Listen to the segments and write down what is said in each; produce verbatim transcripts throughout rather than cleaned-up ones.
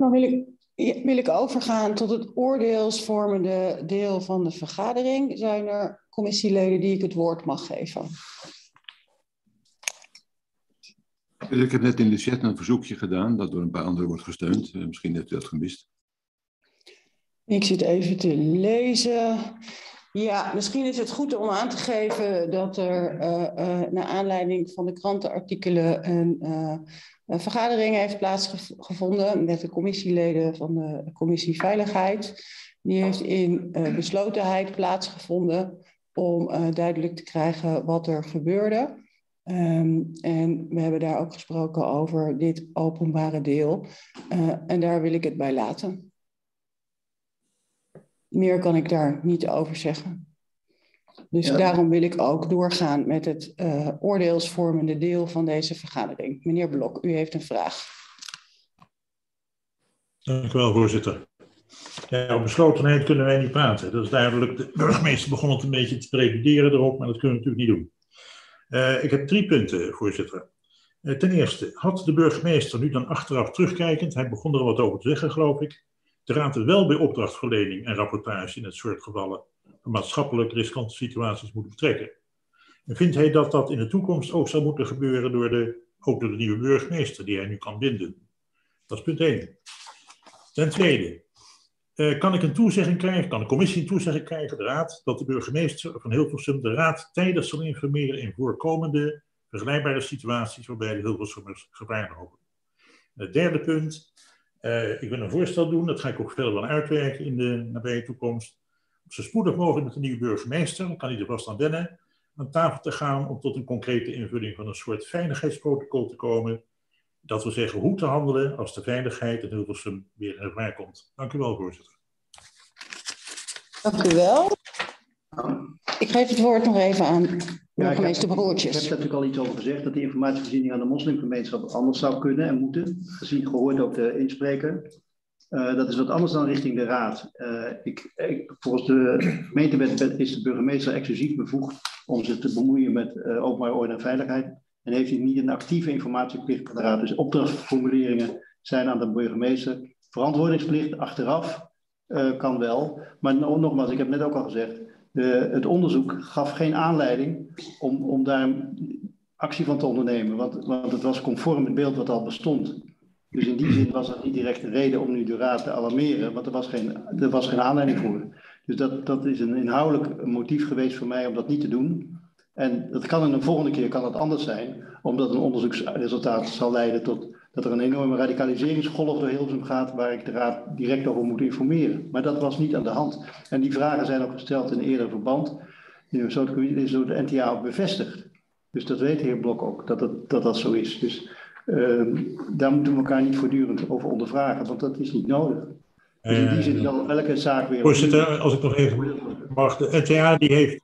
Dan wil ik, wil ik overgaan tot het oordeelsvormende deel van de vergadering. Zijn er commissieleden die ik het woord mag geven? Ik heb net in de chat een verzoekje gedaan dat door een paar anderen wordt gesteund. Uh, misschien heeft u dat gemist. Ik zit even te lezen. Ja, misschien is het goed om aan te geven dat er uh, uh, naar aanleiding van de krantenartikelen een, uh, een vergadering heeft plaatsgevonden met de commissieleden van de Commissie Veiligheid. Die heeft in uh, beslotenheid plaatsgevonden om uh, duidelijk te krijgen wat er gebeurde. Um, en we hebben daar ook gesproken over dit openbare deel. Uh, en daar wil ik het bij laten. Meer kan ik daar niet over zeggen. Dus ja. Daarom wil ik ook doorgaan met het uh, oordeelsvormende deel van deze vergadering. Meneer Blok, u heeft een vraag. Dank u wel, voorzitter. Ja, op beslotenheid kunnen wij niet praten. Dat is duidelijk. De burgemeester begon het een beetje te prediceren erop, maar dat kunnen we natuurlijk niet doen. Uh, ik heb drie punten, voorzitter. Uh, ten eerste, had de burgemeester nu dan achteraf terugkijkend, hij begon er wat over te zeggen, geloof ik, de raad er wel bij opdrachtverlening en rapportage in het soort gevallen van maatschappelijk riskante situaties moeten betrekken. En vindt hij dat dat in de toekomst ook zou moeten gebeuren door de, ook door de nieuwe burgemeester die hij nu kan binden? Dat is punt één. Ten tweede, uh, kan ik een toezegging krijgen, kan de commissie een toezegging krijgen, de raad, dat de burgemeester van Hilversum de raad tijdig zal informeren in voorkomende vergelijkbare situaties waarbij de Hilversummers gevaar lopen. Het derde punt, uh, ik wil een voorstel doen, dat ga ik ook verder wel uitwerken in de nabije toekomst. Zo spoedig mogelijk met de nieuwe burgemeester, dan kan hij er vast aan wennen, aan tafel te gaan om tot een concrete invulling van een soort veiligheidsprotocol te komen. Dat we zeggen hoe te handelen als de veiligheid in Hilversum weer in gevaar komt. Dank u wel, voorzitter. Dank u wel. Ik geef het woord nog even aan burgemeester ja, Broertjes. Ik heb er natuurlijk al iets over gezegd, dat de informatievoorziening aan de moslimgemeenschap anders zou kunnen en moeten. Gezien gehoord ook de inspreker. Uh, dat is wat anders dan richting de raad. Uh, ik, ik, volgens de gemeentewet is de burgemeester exclusief bevoegd om zich te bemoeien met uh, openbare orde en veiligheid. En heeft hij niet een actieve informatieplicht van de raad. Dus opdrachtformuleringen zijn aan de burgemeester. Verantwoordingsplicht achteraf uh, kan wel. Maar no, nogmaals, ik heb net ook al gezegd, uh, het onderzoek gaf geen aanleiding om, om daar actie van te ondernemen. Want, want het was conform het beeld wat al bestond. Dus in die zin was het niet direct een reden om nu de raad te alarmeren, want er was geen, er was geen aanleiding voor. Dus dat, dat is een inhoudelijk motief geweest voor mij om dat niet te doen. En dat kan in een volgende keer kan dat anders zijn, omdat een onderzoeksresultaat zal leiden tot dat er een enorme radicaliseringsgolf door Hilversum gaat, waar ik de raad direct over moet informeren. Maar dat was niet aan de hand. En die vragen zijn ook gesteld in een eerder verband. In zo'n commissie is door de N T A ook bevestigd. Dus dat weet de heer Blok ook, dat dat, dat, dat zo is. Dus uh, daar moeten we elkaar niet voortdurend over ondervragen, want dat is niet nodig. Dus in die zin zal elke zaak weer... Voorzitter, als ik nog even mag, de N T A die heeft...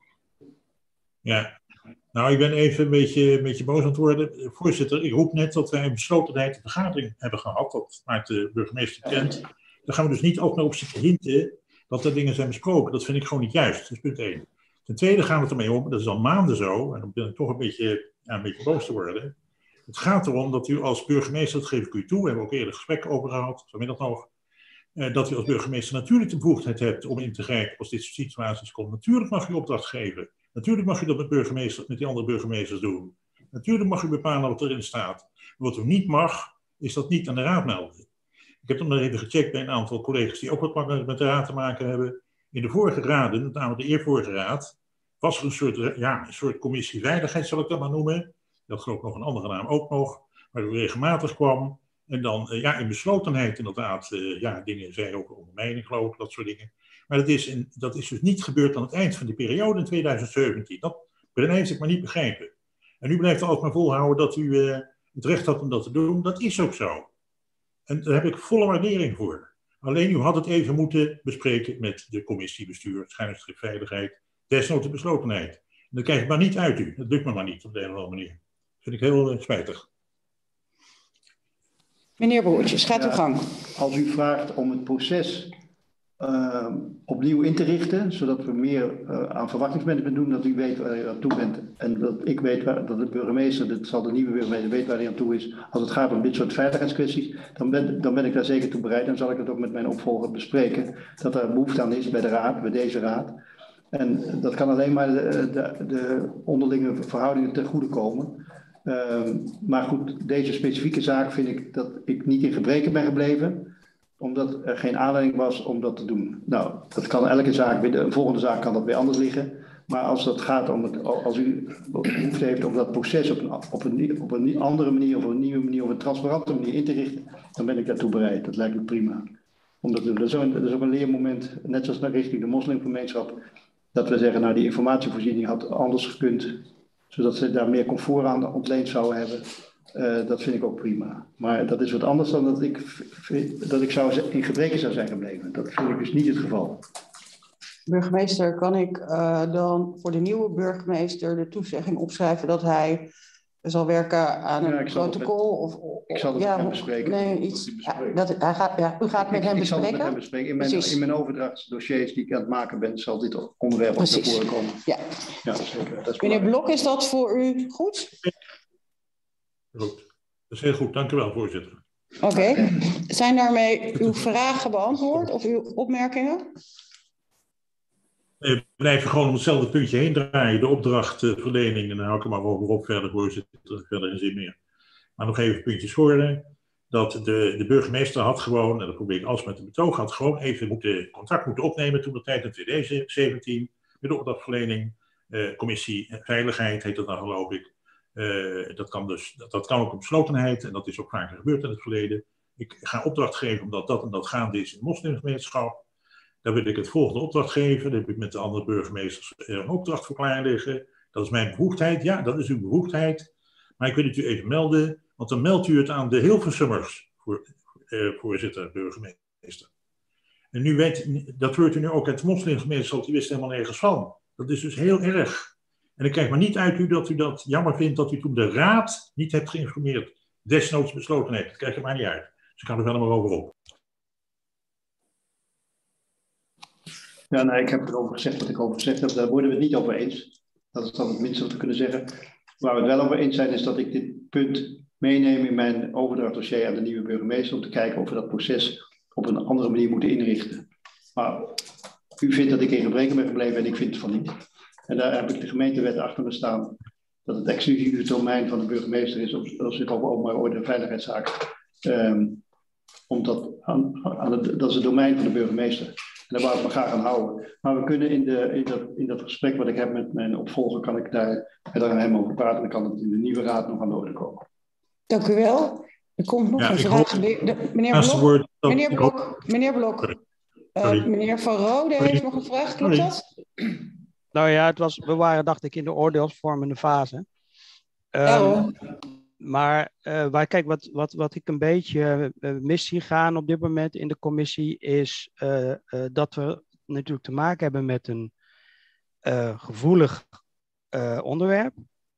Ja, nou ik ben even een beetje, een beetje boos aan het worden. Voorzitter, ik roep net dat wij een beslotenheid een vergadering hebben gehad, dat maakt de burgemeester bekend. Daar gaan we dus niet ook nog op zitten hinten dat er dingen zijn besproken. Dat vind ik gewoon niet juist, dat is punt één. Ten tweede gaan we het ermee om, dat is al maanden zo, en dan ben ik toch een beetje, ja, een beetje boos te worden. Het gaat erom dat u als burgemeester, dat geef ik u toe, we hebben ook eerder gesprekken over gehad, vanmiddag nog, eh, dat u als burgemeester natuurlijk de bevoegdheid hebt om in te grijpen als dit soort situaties komt. Natuurlijk mag u opdracht geven. Natuurlijk mag u dat met, burgemeester, met die andere burgemeesters doen. Natuurlijk mag u bepalen wat erin staat. Maar wat u niet mag, is dat niet aan de raad melden. Ik heb nog even gecheckt bij een aantal collega's die ook wat met de raad te maken hebben. In de vorige raden, met name de eervorige raad, was er een soort, ja, een soort commissie veiligheid, zal ik dat maar noemen. Dat geloof ik nog een andere naam ook nog, waar u regelmatig kwam. En dan ja, in beslotenheid inderdaad uh, ja, dingen zei over ondermijning, geloof ik, dat soort dingen. Maar dat is, in, dat is dus niet gebeurd aan het eind van die periode in tweeduizend zeventien. Dat heeft ik maar niet begrepen. En u blijft altijd maar volhouden dat u uh, het recht had om dat te doen. Dat is ook zo. En daar heb ik volle waardering voor. Alleen u had het even moeten bespreken met de commissie bestuur, schuinstrip veiligheid, desnoods de beslotenheid. En dat krijg ik maar niet uit u. Dat lukt me maar niet op de een of andere manier. Dat vind ik heel uh, spijtig. Meneer Broertjes, gaat uw gang. Als u vraagt om het proces uh, opnieuw in te richten, zodat we meer uh, aan verwachtingsmanagement doen, dat u weet waar u aan toe bent. En dat ik weet waar, dat de burgemeester, dat zal de nieuwe burgemeester weet waar hij aan toe is. Als het gaat om dit soort veiligheidskwesties, dan ben, dan ben ik daar zeker toe bereid. Dan zal ik het ook met mijn opvolger bespreken, dat er behoefte aan is bij de raad, bij deze raad. En dat kan alleen maar de, de, de onderlinge verhoudingen ten goede komen. Uh, maar goed, deze specifieke zaak vind ik dat ik niet in gebreken ben gebleven, omdat er geen aanleiding was om dat te doen. Nou, dat kan elke zaak, weer, een volgende zaak kan dat weer anders liggen. Maar als dat gaat om het, als u behoefte heeft om dat proces op een, op een, op een andere manier, of een nieuwe manier, of een transparante manier in te richten, dan ben ik daartoe bereid. Dat lijkt me prima om dat te doen. Dat is ook, dat is ook een leermoment, net zoals naar richting de moslimgemeenschap, dat we zeggen, nou die informatievoorziening had anders gekund, zodat ze daar meer comfort aan ontleend zouden hebben. Uh, dat vind ik ook prima. Maar dat is wat anders dan dat ik, dat ik zou in gebreken zou zijn gebleven. Dat vind ik dus niet het geval. Burgemeester, kan ik uh, dan voor de nieuwe burgemeester de toezegging opschrijven dat hij zal werken aan een ja, protocol? Met, of, of, ik zal het ja, met hem bespreken. Nee, iets, ja, dat, hij gaat, ja, u gaat met ik, hem ik bespreken? Ik zal het met hem bespreken. In mijn, in mijn overdrachtsdossiers die ik aan het maken ben, zal dit onderwerp naar voren komen. Ja. Ja, zeker. Dat is Meneer Blok, is dat voor u goed? Goed. Dat is heel goed. Dank u wel, voorzitter. Oké. Okay. Zijn daarmee uw vragen beantwoord of uw opmerkingen? We blijven gewoon om hetzelfde puntje heen draaien. De opdrachtverlening, en dan hou ik er maar over op verder, voorzitter. Verder geen zin meer. Maar nog even puntjes voor. Dat de, de burgemeester had gewoon, en dat probeer ik als met de betoog, had gewoon even moeten, contact moeten opnemen toen de tijd in twintig zeventien. Met de opdrachtverlening, eh, commissie veiligheid heet dat dan geloof ik. Uh, dat, kan dus, dat, dat kan ook op beslotenheid en dat is ook vaker gebeurd in het verleden. Ik ga opdracht geven omdat dat en dat gaande is in de moslimgemeenschap. Daar wil ik het volgende opdracht geven. Daar heb ik met de andere burgemeesters een opdracht voor klaar liggen. Dat is mijn bevoegdheid. Ja, dat is uw bevoegdheid. Maar ik wil het u even melden, want dan meldt u het aan de Hilversummers, voor, uh, voorzitter, burgemeester. En nu weet, dat hoort u nu ook uit de moslimgemeenschap, die wist helemaal nergens van. Dat is dus heel erg. En ik krijg maar niet uit u dat u dat jammer vindt dat u toen de raad niet hebt geïnformeerd. Desnoods besloten heeft. Dat krijg je maar niet uit. Dus ik ga er wel maar over op. Ja, nee, ik heb erover gezegd wat ik over gezegd heb. Daar worden we het niet over eens. Dat is dan het minste wat we kunnen zeggen. Waar we het wel over eens zijn is dat ik dit punt meeneem in mijn overdrachtdossier aan de nieuwe burgemeester. Om te kijken of we dat proces op een andere manier moeten inrichten. Maar u vindt dat ik in gebreken ben gebleven en ik vind het van niet. En daar heb ik de gemeentewet achter me staan. Dat het exclusieve domein van de burgemeester is als het over openbare orde en veiligheidszaken. Um, omdat aan, aan het, dat is het domein van de burgemeester. En daar wou ik me graag aan houden. Maar we kunnen in, de, in, dat, in dat gesprek wat ik heb met mijn opvolger, kan ik daar met hem over praten. En dan kan het in de nieuwe raad nog aan de orde komen. Dank u wel. Er komt nog ja, een vraag. Hoop... De, meneer Blok, meneer Blok, meneer Blok. Uh, meneer Van Rode heeft nog een vraag. Klopt dat? Nou ja, het was, we waren, dacht ik, in de oordeelsvormende fase. Um, ja hoor. Maar uh, waar, kijk, wat, wat, wat ik een beetje uh, mis zie gaan op dit moment in de commissie is uh, uh, dat we natuurlijk te maken hebben met een uh, gevoelig uh, onderwerp.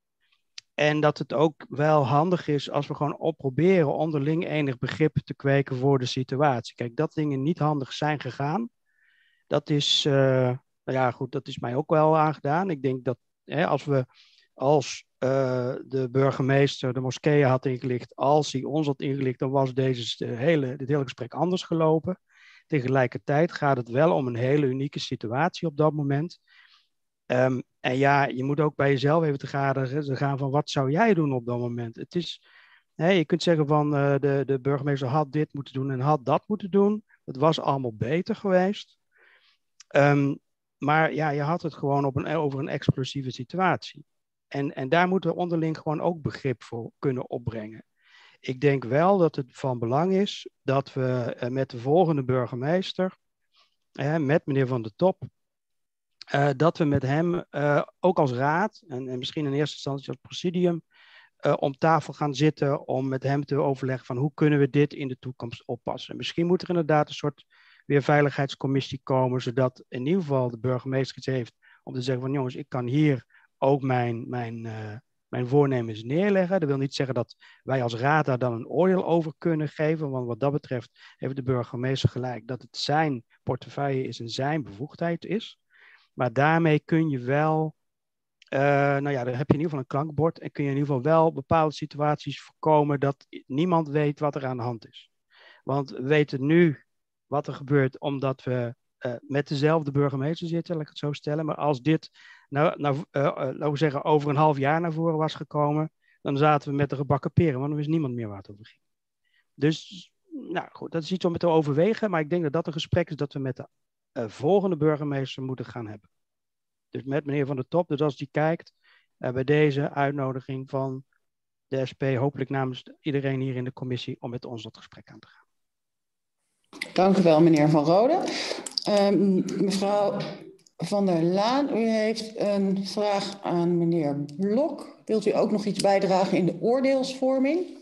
En dat het ook wel handig is als we gewoon op proberen onderling enig begrip te kweken voor de situatie. Kijk, dat dingen niet handig zijn gegaan, dat is... Uh, Nou ja, goed, dat is mij ook wel aangedaan. Ik denk dat hè, als we, als uh, de burgemeester de moskeeën had ingelicht, als hij ons had ingelicht, dan was deze hele, dit hele gesprek anders gelopen. Tegelijkertijd gaat het wel om een hele unieke situatie op dat moment. Um, en ja, je moet ook bij jezelf even te gaan, gaan van wat zou jij doen op dat moment? Het is, hè, je kunt zeggen van uh, de, de burgemeester had dit moeten doen en had dat moeten doen. Het was allemaal beter geweest. Um, Maar ja, je had het gewoon op een, over een explosieve situatie. En, en daar moeten we onderling gewoon ook begrip voor kunnen opbrengen. Ik denk wel dat het van belang is dat we uh, met de volgende burgemeester, uh, met meneer Van der Top, uh, dat we met hem uh, ook als raad en, en misschien in eerste instantie als presidium uh, om tafel gaan zitten om met hem te overleggen van hoe kunnen we dit in de toekomst oppassen. En misschien moet er inderdaad een soort weer veiligheidscommissie komen, zodat in ieder geval de burgemeester iets heeft om te zeggen van jongens, ik kan hier ook mijn, mijn, uh, mijn voornemens neerleggen. Dat wil niet zeggen dat wij als raad daar dan een oordeel over kunnen geven, want wat dat betreft heeft de burgemeester gelijk dat het zijn portefeuille is en zijn bevoegdheid is. Maar daarmee kun je wel, uh, nou ja, dan heb je in ieder geval een klankbord en kun je in ieder geval wel bepaalde situaties voorkomen dat niemand weet wat er aan de hand is. Want we weten nu wat er gebeurt omdat we uh, met dezelfde burgemeester zitten, laat ik het zo stellen. Maar als dit, nou, nou, uh, uh, laten we zeggen, over een half jaar naar voren was gekomen, dan zaten we met de gebakken peren, want dan wist niemand meer waar het over ging. Dus, nou goed, dat is iets om te overwegen, maar ik denk dat dat een gesprek is dat we met de uh, volgende burgemeester moeten gaan hebben. Dus met meneer Van der Top, dus als die kijkt uh, bij deze uitnodiging van de S P, hopelijk namens iedereen hier in de commissie, om met ons dat gesprek aan te gaan. Dank u wel, meneer Van Rode. Um, mevrouw Van der Laan, u heeft een vraag aan meneer Blok. Wilt u ook nog iets bijdragen in de oordeelsvorming?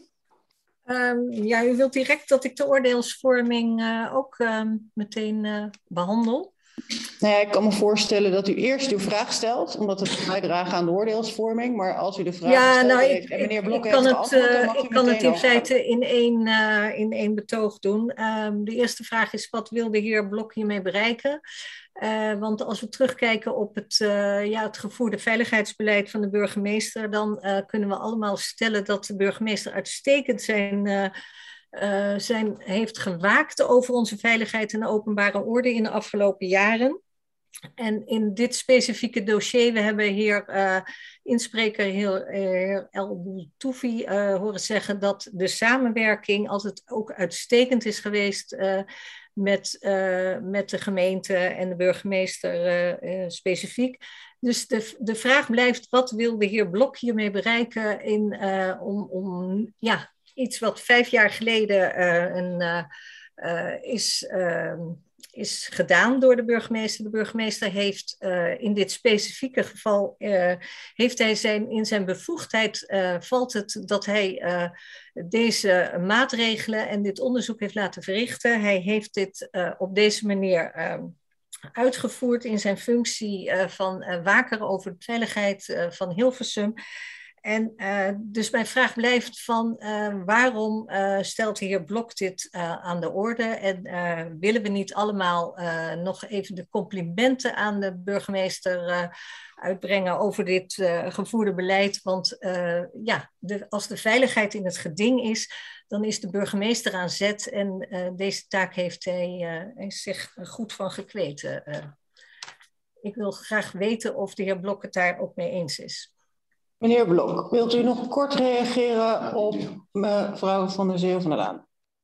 Um, ja, u wilt direct dat ik de oordeelsvorming uh, ook um, meteen uh, behandel. Nou ja, ik kan me voorstellen dat u eerst uw vraag stelt, omdat het bijdragen aan de oordeelsvorming. Maar als u de vraag ja, gesteld nou, heeft ik, en meneer Blok ik heeft kan beantwoord, het, dan uh, mag u ik kan het in overgaan. feite in één, uh, in één betoog doen. Um, de eerste vraag is, wat wil de heer Blok hiermee bereiken? Uh, want als we terugkijken op het, uh, ja, het gevoerde veiligheidsbeleid van de burgemeester, dan uh, kunnen we allemaal stellen dat de burgemeester uitstekend zijn... Uh, Uh, zijn, heeft gewaakt over onze veiligheid en openbare orde in de afgelopen jaren. En in dit specifieke dossier, we hebben hier uh, inspreker heer, heer El Boutoufi uh, horen zeggen dat de samenwerking altijd ook uitstekend is geweest uh, met, uh, met de gemeente en de burgemeester uh, uh, specifiek. Dus de, de vraag blijft, wat wil de heer Blok hiermee bereiken in, uh, om, om ja, iets wat vijf jaar geleden uh, een, uh, uh, is, uh, is gedaan door de burgemeester. De burgemeester heeft uh, in dit specifieke geval, uh, heeft hij zijn, in zijn bevoegdheid uh, valt het dat hij uh, deze maatregelen en dit onderzoek heeft laten verrichten. Hij heeft dit uh, op deze manier uh, uitgevoerd in zijn functie uh, van uh, waker over de veiligheid uh, van Hilversum. En uh, dus mijn vraag blijft van uh, waarom uh, stelt de heer Blok dit uh, aan de orde? En uh, willen we niet allemaal uh, nog even de complimenten aan de burgemeester uh, uitbrengen over dit uh, gevoerde beleid? Want uh, ja, de, als de veiligheid in het geding is, dan is de burgemeester aan zet. En uh, deze taak heeft hij uh, is zich goed van gekweten. Uh, ik wil graag weten of de heer Blok het daar ook mee eens is. Meneer Blok, wilt u nog kort reageren op mevrouw Van der Zeel van der Laan?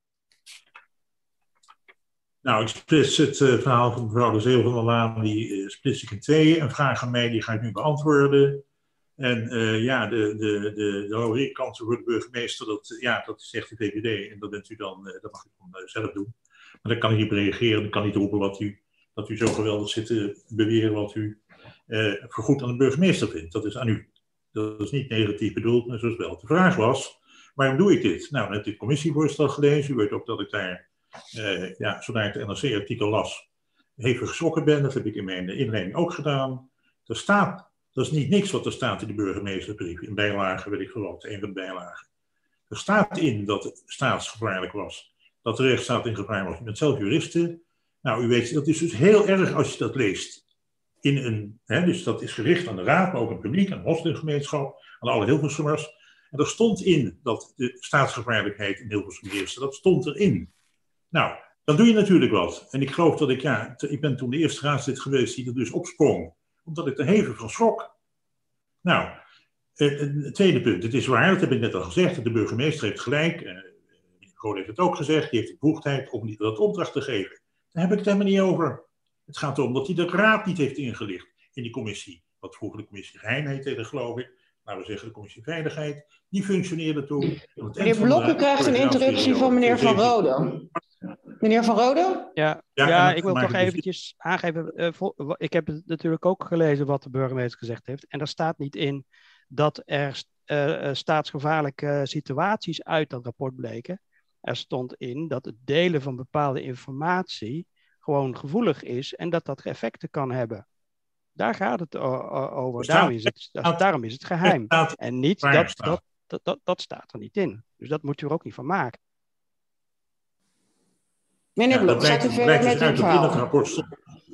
Nou, ik splits het uh, verhaal van mevrouw de Zeel van der Laan, die uh, splits ik in tweeën. Een vraag aan mij, die ga ik nu beantwoorden. En uh, ja, de, de, de, de hoge kansen voor de burgemeester, dat, ja, dat is echt de V V D. En dat bent u dan, uh, dat mag u dan uh, zelf doen. Maar dan kan ik niet op reageren, dan kan niet roepen wat u, dat u zo geweldig zit te beweren wat u uh, vergoed aan de burgemeester vindt. Dat is aan u. Dat is niet negatief bedoeld, maar zoals wel de vraag was. Waarom doe ik dit? Nou, net het commissievoorstel gelezen. U weet ook dat ik daar, eh, ja, zodra ik de N R C-artikel las, hevig geschrokken ben. Dat heb ik in mijn inleiding ook gedaan. Er staat, dat is niet niks wat er staat in de burgemeestersbrief. In bijlage, weet ik veel wat, een van de bijlagen. Er staat in dat het staatsgevaarlijk was. Dat de rechtsstaat in gevaar was. U bent zelf juriste. Nou, u weet, dat is dus heel erg als je dat leest. In een, hè, dus dat is gericht aan de raad, maar ook aan het publiek, aan de moslimgemeenschap, aan alle Hilversummers. En er stond in dat de staatsgevaarlijkheid in Hilversum heerste. Dat stond erin. Nou, dan doe je natuurlijk wat. En ik geloof dat ik, ja, ik ben toen de eerste raadslid geweest die er dus opsprong, omdat ik er hevig van schrok. Nou, het tweede punt. Het is waar, dat heb ik net al gezegd, de burgemeester heeft gelijk. Uh, Groot heeft het ook gezegd, die heeft de bevoegdheid om niet dat opdracht te geven. Daar heb ik het helemaal niet over. Het gaat erom dat hij de raad niet heeft ingelicht in die commissie. Wat vroeger de commissie geheimheid heette, geloof ik. Laten we zeggen de commissie veiligheid. Die functioneerde toen. Meneer Blok, u krijgt een interruptie van meneer Van Rode. Meneer Van Rode? Ja, ja, ja ik wil toch eventjes aangeven. Uh, vol, ik heb natuurlijk ook gelezen wat de burgemeester gezegd heeft. En daar staat niet in dat er uh, staatsgevaarlijke situaties uit dat rapport bleken. Er stond in dat het delen van bepaalde informatie gewoon gevoelig is en dat dat effecten kan hebben. Daar gaat het over. Staat, daarom, is het, daarom is het geheim. Staat, en niet dat, dat, dat, dat, dat staat er niet in. Dus dat moet u er ook niet van maken. Meneer Blok, ja, gaat u verder met uw verhaal? In het rapport stond...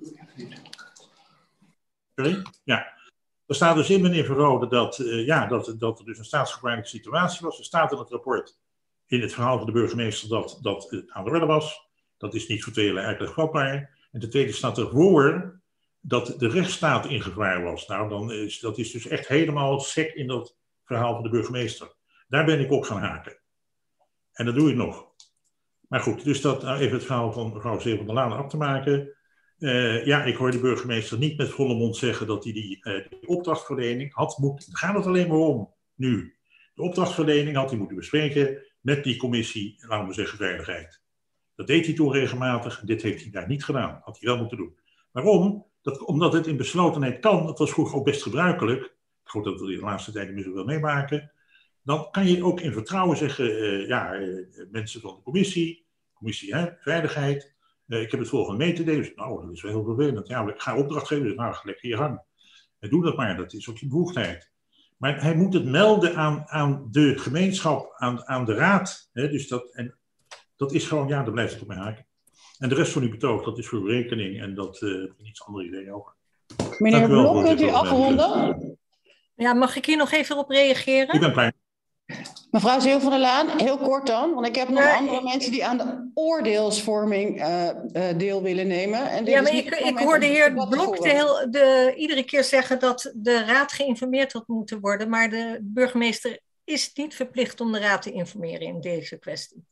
Sorry? Ja. Er staat dus in, meneer Verrode, dat, uh, ja, dat, dat er dus een staatsgevaarlijke situatie was. Er staat in het rapport, in het verhaal van de burgemeester, dat dat het aan de orde was. Dat is niet voor tweeërlei eigenlijk vatbaar. En ten tweede staat ervoor dat de rechtsstaat in gevaar was. Nou, dan is, dat is dus echt helemaal sec in dat verhaal van de burgemeester. Daar ben ik op gaan haken. En dat doe ik nog. Maar goed, dus dat nou even het verhaal van mevrouw Zeeuw van der Laan af te maken. Uh, ja, ik hoor de burgemeester niet met volle mond zeggen dat hij die, uh, die opdrachtverlening had moeten... Daar gaat het alleen maar om, nu. De opdrachtverlening had hij moeten bespreken met die commissie, laten we zeggen, veiligheid. Dat deed hij toen regelmatig. Dit heeft hij daar niet gedaan. Had hij wel moeten doen. Waarom? Dat, omdat het in beslotenheid kan. Dat was vroeger ook best gebruikelijk. Ik geloof dat we de laatste tijd niet zo wel meemaken. Dan kan je ook in vertrouwen zeggen, uh, ja, uh, mensen van de commissie, commissie hè, veiligheid, uh, ik heb het volgende mee te delen. Dus, nou, dat is wel heel vervelend. Ja, ik ga opdracht geven, dus nou, lekker je gang. En doe dat maar, dat is ook je bevoegdheid. Maar hij moet het melden aan, aan de gemeenschap, aan, aan de raad. Hè, dus dat, en dat is gewoon, ja, daar blijft het op mijn haken. En de rest van uw betoog, dat is voor rekening en dat uh, heb ik niets andere idee over. Meneer Blok, kunt u afronden? Ja, mag ik hier nog even op reageren? Ik ben klein. Mevrouw Zeeuw van der Laan, heel kort dan, want ik heb nog ja, andere ik... mensen die aan de oordeelsvorming uh, uh, deel willen nemen. En dit ja, maar is ik, ik hoorde de heer Blok de heel, de, iedere keer zeggen dat de raad geïnformeerd had moeten worden, maar de burgemeester is niet verplicht om de raad te informeren in deze kwestie.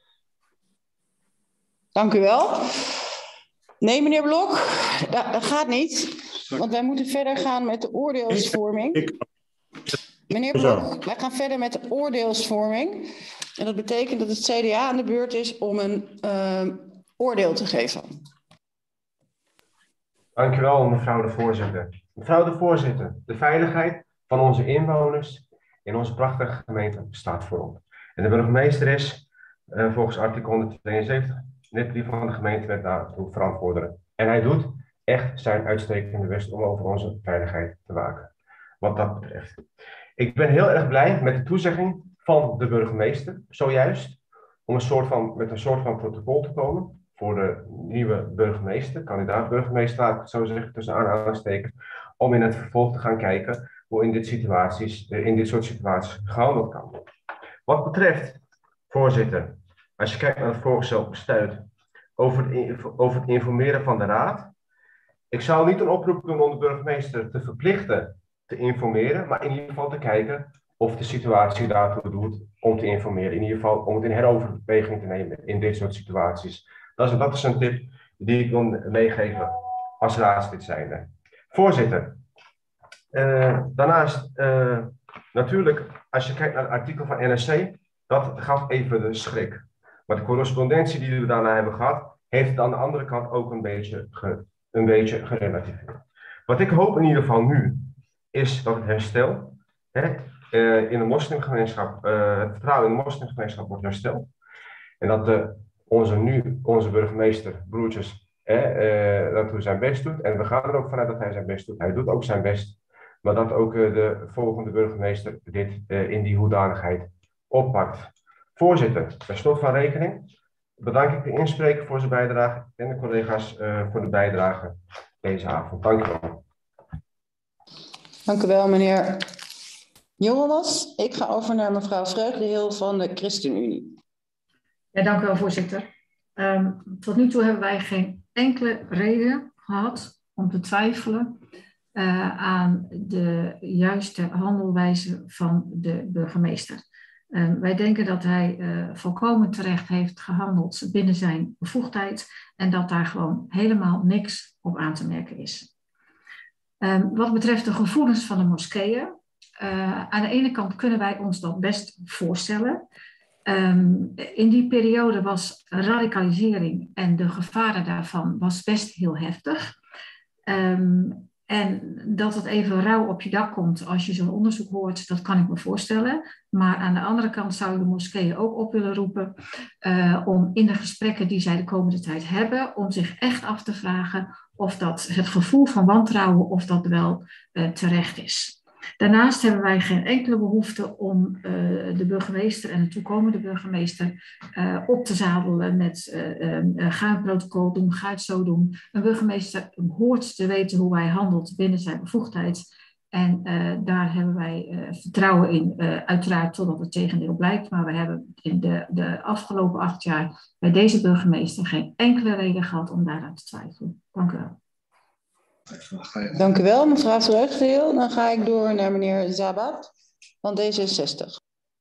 Dank u wel. Nee, meneer Blok, dat, dat gaat niet, want wij moeten verder gaan met de oordeelsvorming. Ik, ik... Meneer Blok, wij gaan verder met de oordeelsvorming. En dat betekent dat het C D A aan de beurt is om een uh, oordeel te geven. Dank u wel, mevrouw de voorzitter. Mevrouw de voorzitter, de veiligheid van onze inwoners in onze prachtige gemeente staat voorop. En de burgemeester is, uh, volgens artikel honderdtweeënzeventig, lid van de gemeentewet daartoe verantwoordelijk. En hij doet echt zijn uitstekende best om over onze veiligheid te waken. Wat dat betreft. Ik ben heel erg blij met de toezegging van de burgemeester, zojuist, om een soort van, met een soort van protocol te komen voor de nieuwe burgemeester, kandidaat burgemeester, laat ik het zo zeggen, tussen aanhalingstekens, om in het vervolg te gaan kijken hoe in dit, situaties, in dit soort situaties gehandeld kan worden. Wat betreft, voorzitter, als je kijkt naar het voorgestelde besluit over het, over het informeren van de raad, ik zou niet een oproep doen om de burgemeester te verplichten te informeren, maar in ieder geval te kijken of de situatie daartoe doet om te informeren. In ieder geval om het in heroverweging te nemen in dit soort situaties. Dat is, dat is een tip die ik wil meegeven als raadslid zijnde. Voorzitter, uh, daarnaast uh, natuurlijk, als je kijkt naar het artikel van N R C, dat gaf even de schrik. Maar de correspondentie die we daarna hebben gehad, heeft het aan de andere kant ook een beetje, ge, een beetje gerelativeerd. Wat ik hoop in ieder geval nu, is dat het herstel hè, uh, in de moslimgemeenschap, uh, het vertrouwen in de moslimgemeenschap wordt hersteld. En dat de, onze, nu, onze burgemeester, broertjes, eh, uh, dat hij zijn best doet. En we gaan er ook vanuit dat hij zijn best doet. Hij doet ook zijn best. Maar dat ook uh, de volgende burgemeester dit uh, in die hoedanigheid oppakt. Voorzitter, bij slot van rekening bedank ik de inspreker voor zijn bijdrage en de collega's uh, voor de bijdrage deze avond. Dank u wel. Dank u wel, meneer Jongewas. Ik ga over naar mevrouw Vreugdeheel van de ChristenUnie. Ja, dank u wel, voorzitter. Um, tot nu toe hebben wij geen enkele reden gehad om te twijfelen uh, aan de juiste handelwijze van de burgemeester. Um, wij denken dat hij uh, volkomen terecht heeft gehandeld binnen zijn bevoegdheid en dat daar gewoon helemaal niks op aan te merken is. Um, wat betreft de gevoelens van de moskeeën, uh, aan de ene kant kunnen wij ons dat best voorstellen. Um, in die periode was radicalisering en de gevaren daarvan was best heel heftig. Um, En dat het even rauw op je dak komt als je zo'n onderzoek hoort, dat kan ik me voorstellen. Maar aan de andere kant zou je de moskeeën ook op willen roepen uh, om in de gesprekken die zij de komende tijd hebben, om zich echt af te vragen of dat het gevoel van wantrouwen, of dat wel uh, terecht is. Daarnaast hebben wij geen enkele behoefte om uh, de burgemeester en de toekomende burgemeester uh, op te zadelen met uh, uh, ga een protocol doen, ga het zo doen. Een burgemeester hoort te weten hoe hij handelt binnen zijn bevoegdheid. En uh, daar hebben wij uh, vertrouwen in, uh, uiteraard totdat het tegendeel blijkt. Maar we hebben in de, de afgelopen acht jaar bij deze burgemeester geen enkele reden gehad om daaraan te twijfelen. Dank u wel. Dank u wel, mevrouw Vreugdeel. Dan ga ik door naar meneer Zabat van D zesenzestig.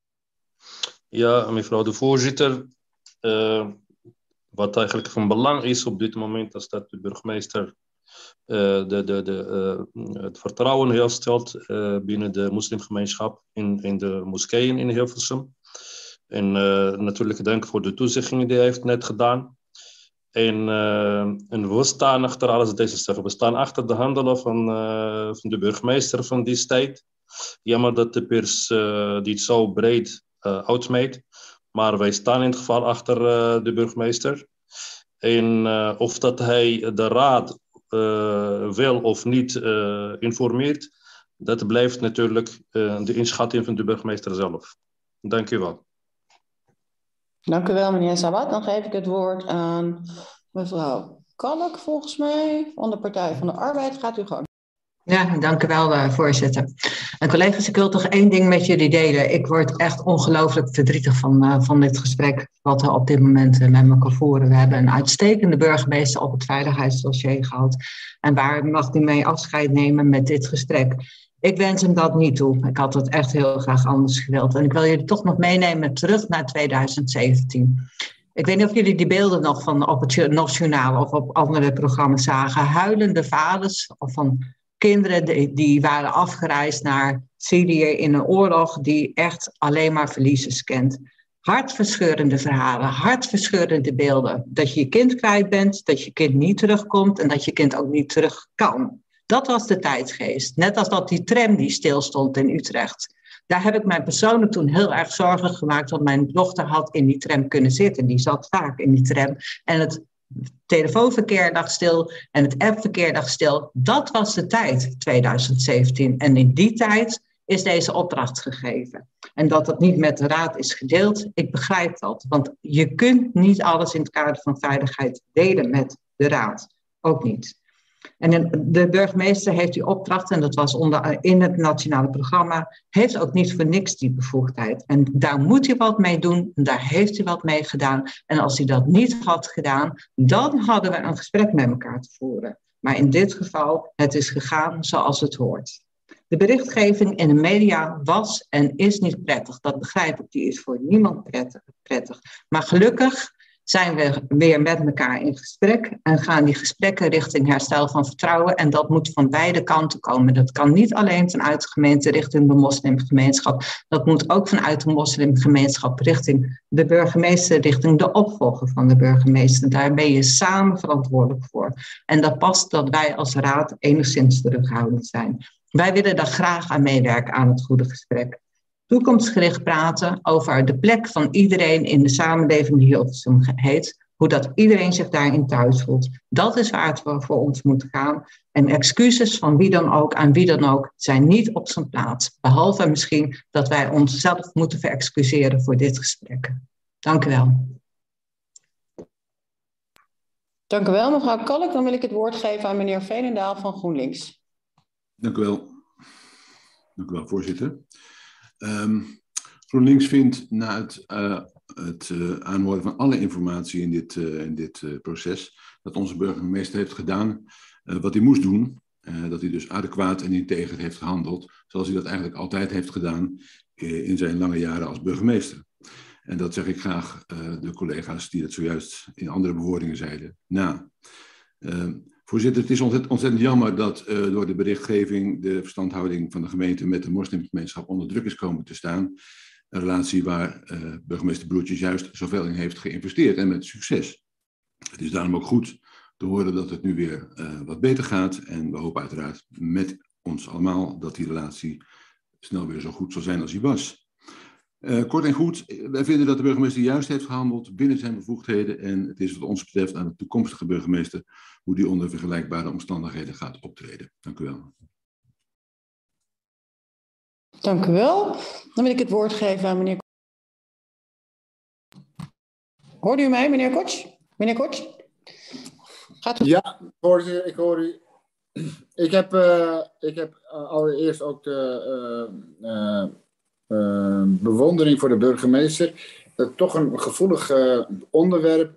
Ja, mevrouw de voorzitter. Uh, wat eigenlijk van belang is op dit moment, is dat de burgemeester uh, de, de, de, uh, het vertrouwen herstelt uh, binnen de moslimgemeenschap in, in de moskeeën in Hilversum. En uh, natuurlijk dank voor de toezeggingen die hij heeft net gedaan. En, uh, en we staan achter alles deze zeggen. We staan achter de handelen van, uh, van de burgemeester van die tijd. Jammer dat de pers uh, dit zo breed uh, uitsmeet. Maar wij staan in het geval achter uh, de burgemeester. En uh, of dat hij de raad uh, wel of niet uh, informeert, dat blijft natuurlijk uh, de inschatting van de burgemeester zelf. Dank u wel. Dank u wel, meneer Sabat. Dan geef ik het woord aan mevrouw Kalk, volgens mij, van de Partij van de Arbeid. Gaat u gang. Ja, dank u wel, uh, voorzitter. En collega's, ik wil toch één ding met jullie delen. Ik word echt ongelooflijk verdrietig van, uh, van dit gesprek wat we op dit moment uh, met elkaar voeren. We hebben een uitstekende burgemeester op het veiligheidsdossier gehad. En waar mag hij mee afscheid nemen met dit gesprek? Ik wens hem dat niet toe. Ik had het echt heel graag anders gewild. En ik wil jullie toch nog meenemen terug naar tweeduizend zeventien. Ik weet niet of jullie die beelden nog van op het Nationaal of op andere programma's zagen. Huilende vaders of van kinderen die, die waren afgereisd naar Syrië in een oorlog die echt alleen maar verliezers kent. Hartverscheurende verhalen, hartverscheurende beelden. Dat je je kind kwijt bent, dat je kind niet terugkomt en dat je kind ook niet terug kan. Dat was de tijdsgeest. Net als dat die tram die stilstond in Utrecht. Daar heb ik mij persoonlijk toen heel erg zorgen gemaakt, want mijn dochter had in die tram kunnen zitten. Die zat vaak in die tram. En het telefoonverkeer lag stil en het appverkeer lag stil. Dat was de tijd, tweeduizend zeventien. En in die tijd is deze opdracht gegeven. En dat het niet met de raad is gedeeld, ik begrijp dat. Want je kunt niet alles in het kader van veiligheid delen met de raad. Ook niet. En de burgemeester heeft die opdracht, en dat was onder, in het nationale programma, heeft ook niet voor niks die bevoegdheid. En daar moet hij wat mee doen, en daar heeft hij wat mee gedaan. En als hij dat niet had gedaan, dan hadden we een gesprek met elkaar te voeren. Maar in dit geval, het is gegaan zoals het hoort. De berichtgeving in de media was en is niet prettig. Dat begrijp ik, die is voor niemand prettig. prettig. Maar gelukkig zijn we weer met elkaar in gesprek en gaan die gesprekken richting herstel van vertrouwen. En dat moet van beide kanten komen. Dat kan niet alleen vanuit de gemeente richting de moslimgemeenschap. Dat moet ook vanuit de moslimgemeenschap richting de burgemeester, richting de opvolger van de burgemeester. Daar ben je samen verantwoordelijk voor. En dat past dat wij als raad enigszins terughoudend zijn. Wij willen daar graag aan meewerken aan het goede gesprek. Toekomstgericht praten over de plek van iedereen in de samenleving die Hilversum heet. Hoe dat iedereen zich daarin thuis voelt. Dat is waar het voor ons moet gaan. En excuses van wie dan ook aan wie dan ook zijn niet op zijn plaats. Behalve misschien dat wij onszelf moeten verexcuseren voor dit gesprek. Dank u wel. Dank u wel, mevrouw Kalk. Dan wil ik het woord geven aan meneer Veenendaal van GroenLinks. Dank u wel. Dank u wel, voorzitter. Um, GroenLinks vindt na het, uh, het uh, aanhoren van alle informatie in dit, uh, in dit uh, proces, dat onze burgemeester heeft gedaan uh, wat hij moest doen. Uh, dat hij dus adequaat en integer heeft gehandeld, zoals hij dat eigenlijk altijd heeft gedaan uh, in zijn lange jaren als burgemeester. En dat zeg ik graag uh, de collega's die dat zojuist in andere bewoordingen zeiden na. Uh, Voorzitter, het is ontzettend, ontzettend jammer dat uh, door de berichtgeving de verstandhouding van de gemeente met de moslimgemeenschap onder druk is komen te staan. Een relatie waar uh, burgemeester Broertjes juist zoveel in heeft geïnvesteerd en met succes. Het is daarom ook goed te horen dat het nu weer uh, wat beter gaat. En we hopen uiteraard met ons allemaal dat die relatie snel weer zo goed zal zijn als die was. Uh, kort en goed, wij vinden dat de burgemeester juist heeft gehandeld binnen zijn bevoegdheden. En het is wat ons betreft aan de toekomstige burgemeester hoe die onder vergelijkbare omstandigheden gaat optreden. Dank u wel. Dank u wel. Dan wil ik het woord geven aan meneer. Hoort u mij, meneer Koch? Meneer Koch? Gaat u? Ja, voorzitter, ik hoor u. Ik heb, uh, ik heb allereerst ook de uh, uh, uh, bewondering voor de burgemeester. Uh, toch een gevoelig uh, onderwerp.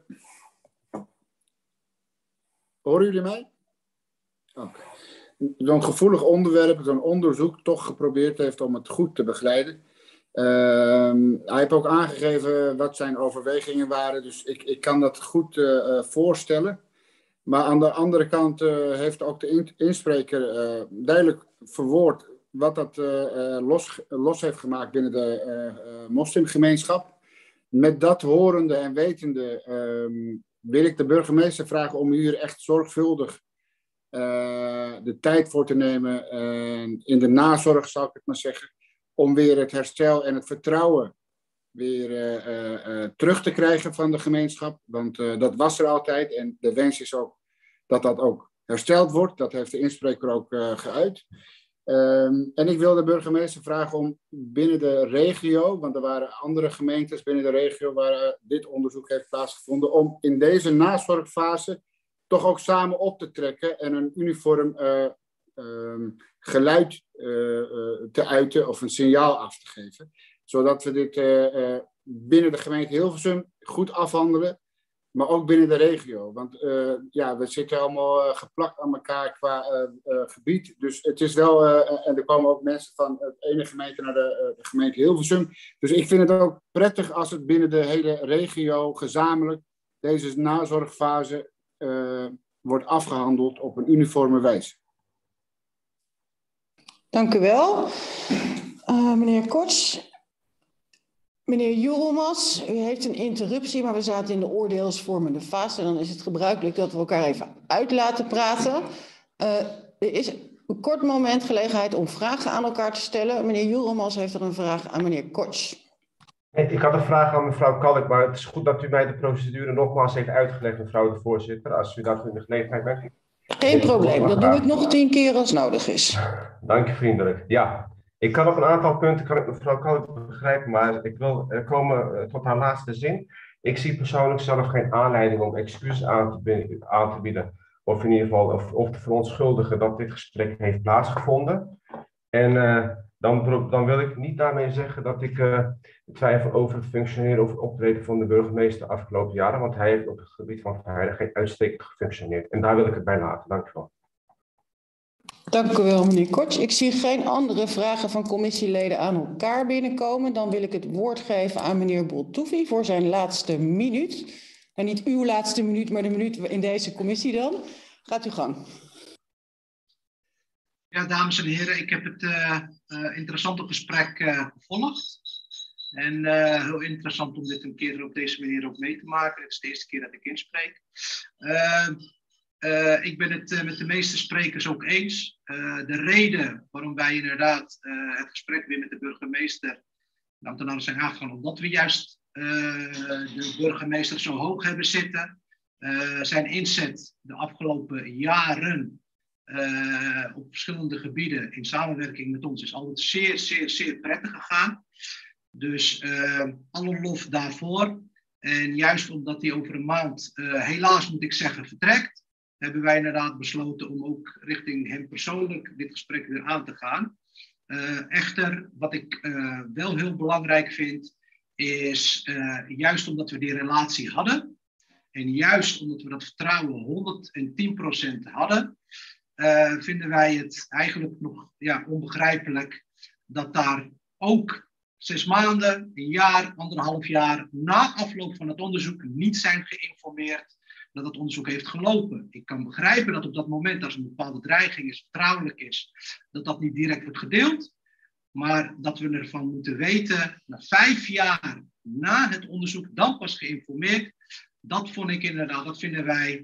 Horen jullie mij? Oké. Okay. Zo'n gevoelig onderwerp, zo'n onderzoek, toch geprobeerd heeft om het goed te begeleiden. Uh, hij heeft ook aangegeven wat zijn overwegingen waren, dus ik, ik kan dat goed uh, voorstellen. Maar aan de andere kant uh, heeft ook de in, inspreker uh, duidelijk verwoord wat dat uh, uh, los, los heeft gemaakt binnen de uh, uh, moslimgemeenschap. Met dat horende en wetende uh, wil ik de burgemeester vragen om hier echt zorgvuldig uh, de tijd voor te nemen. Uh, in de nazorg, zou ik het maar zeggen. Om weer het herstel en het vertrouwen weer uh, uh, uh, terug te krijgen van de gemeenschap. Want uh, dat was er altijd. En de wens is ook dat dat ook hersteld wordt. Dat heeft de inspreker ook uh, geuit. Um, en ik wil de burgemeester vragen om binnen de regio, want er waren andere gemeentes binnen de regio waar uh, dit onderzoek heeft plaatsgevonden, om in deze nazorgfase toch ook samen op te trekken en een uniform uh, um, geluid uh, uh, te uiten of een signaal af te geven. Zodat we dit uh, uh, binnen de gemeente Hilversum goed afhandelen, maar ook binnen de regio. Want uh, ja, we zitten allemaal uh, geplakt aan elkaar qua uh, uh, gebied. Dus het is wel, uh, en er komen ook mensen van het ene gemeente naar de, uh, de gemeente Hilversum. Dus ik vind het ook prettig als het binnen de hele regio gezamenlijk deze nazorgfase uh, wordt afgehandeld op een uniforme wijze. Dank u wel. Uh, meneer Koch. Meneer Joelmans, u heeft een interruptie, maar we zaten in de oordeelsvormende fase. Dan is het gebruikelijk dat we elkaar even uit laten praten. Uh, er is een kort moment gelegenheid om vragen aan elkaar te stellen. Meneer Joelmans heeft er een vraag aan meneer Koch. Ik had een vraag aan mevrouw Kalk, maar het is goed dat u mij de procedure nogmaals heeft uitgelegd, mevrouw de voorzitter. Als u daartoe in de gelegenheid bent. Geen probleem, dat doe ik nog tien keer als nodig is. Dank u vriendelijk. Ja. Ik kan op een aantal punten, kan ik mevrouw Kalk begrijpen, maar ik wil uh, komen uh, tot haar laatste zin. Ik zie persoonlijk zelf geen aanleiding om excuses aan te bieden, aan te bieden of in ieder geval of, of te verontschuldigen dat dit gesprek heeft plaatsgevonden. En uh, dan, dan wil ik niet daarmee zeggen dat ik uh, twijfel over het functioneren of het optreden van de burgemeester de afgelopen jaren, want hij heeft op het gebied van veiligheid uitstekend gefunctioneerd. En daar wil ik het bij laten. Dank u wel. Dank u wel, meneer Koch. Ik zie geen andere vragen van commissieleden aan elkaar binnenkomen. Dan wil ik het woord geven aan meneer Boltoufi voor zijn laatste minuut. Nou, niet uw laatste minuut, maar de minuut in deze commissie dan. Gaat uw gang. Ja, dames en heren, ik heb het uh, uh, interessante gesprek uh, gevolgd. En uh, heel interessant om dit een keer op deze manier ook mee te maken. Het is de eerste keer dat ik inspreek. Uh, Uh, ik ben het uh, met de meeste sprekers ook eens. Uh, de reden waarom wij inderdaad uh, het gesprek weer met de burgemeester de ambtenaren zijn aangegaan, omdat we juist uh, de burgemeester zo hoog hebben zitten. Uh, zijn inzet de afgelopen jaren uh, op verschillende gebieden in samenwerking met ons is altijd zeer, zeer, zeer prettig gegaan. Dus uh, alle lof daarvoor. En juist omdat hij over een maand, uh, helaas moet ik zeggen, vertrekt, hebben wij inderdaad besloten om ook richting hem persoonlijk dit gesprek weer aan te gaan. Uh, echter, wat ik uh, wel heel belangrijk vind, is uh, juist omdat we die relatie hadden, en juist omdat we dat vertrouwen honderdtien procent hadden, uh, vinden wij het eigenlijk nog ja, onbegrijpelijk dat daar ook zes maanden, een jaar, anderhalf jaar na afloop van het onderzoek niet zijn geïnformeerd dat het onderzoek heeft gelopen. Ik kan begrijpen dat op dat moment, als een bepaalde dreiging is, vertrouwelijk is, dat dat niet direct wordt gedeeld. Maar dat we ervan moeten weten, na vijf jaar na het onderzoek, dan pas geïnformeerd. Dat vond ik inderdaad, dat vinden wij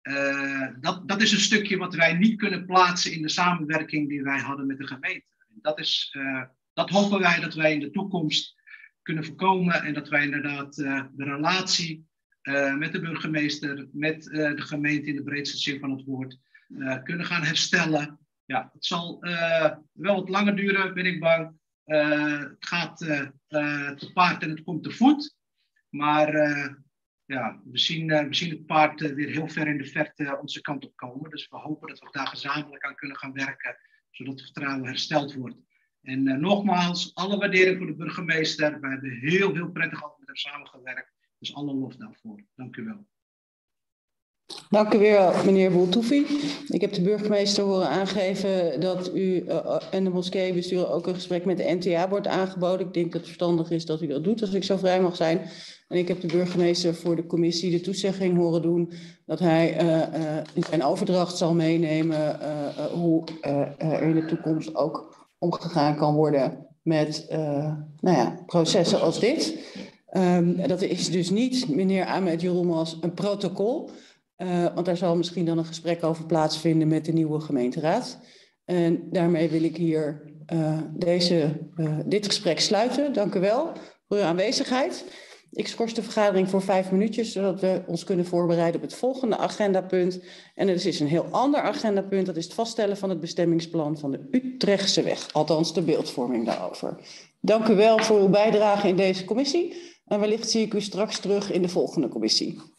uh, dat, dat is een stukje wat wij niet kunnen plaatsen in de samenwerking die wij hadden met de gemeente. Dat, is, uh, dat hopen wij dat wij in de toekomst kunnen voorkomen en dat wij inderdaad uh, de relatie uh, met de burgemeester, met uh, de gemeente in de breedste zin van het woord, uh, kunnen gaan herstellen. Ja, het zal uh, wel wat langer duren, ben ik bang. Uh, het gaat uh, uh, te paard en het komt te voet. Maar uh, ja, we, zien, uh, we zien het paard uh, weer heel ver in de verte onze kant op komen. Dus we hopen dat we daar gezamenlijk aan kunnen gaan werken, zodat het vertrouwen hersteld wordt. En uh, nogmaals, alle waardering voor de burgemeester. We hebben heel, heel prettig met hem samengewerkt. Dus alle lof daarvoor. Dank u wel. Dank u wel, meneer Boeltoefi. Ik heb de burgemeester horen aangeven dat u uh, en de moskeebestuur ook een gesprek met de N T A wordt aangeboden. Ik denk dat het verstandig is dat u dat doet, als ik zo vrij mag zijn. En ik heb de burgemeester voor de commissie de toezegging horen doen dat hij uh, uh, in zijn overdracht zal meenemen uh, uh, hoe uh, uh, er in de toekomst ook omgegaan kan worden met uh, nou ja, processen als dit. Um, dat is dus niet, meneer Ahmed Yilmaz, een protocol. Uh, want daar zal misschien dan een gesprek over plaatsvinden met de nieuwe gemeenteraad. En daarmee wil ik hier uh, deze, uh, dit gesprek sluiten. Dank u wel voor uw aanwezigheid. Ik schors de vergadering voor vijf minuutjes, zodat we ons kunnen voorbereiden op het volgende agendapunt. En er is een heel ander agendapunt, dat is het vaststellen van het bestemmingsplan van de Utrechtse weg. Althans, de beeldvorming daarover. Dank u wel voor uw bijdrage in deze commissie. En wellicht zie ik u straks terug in de volgende commissie.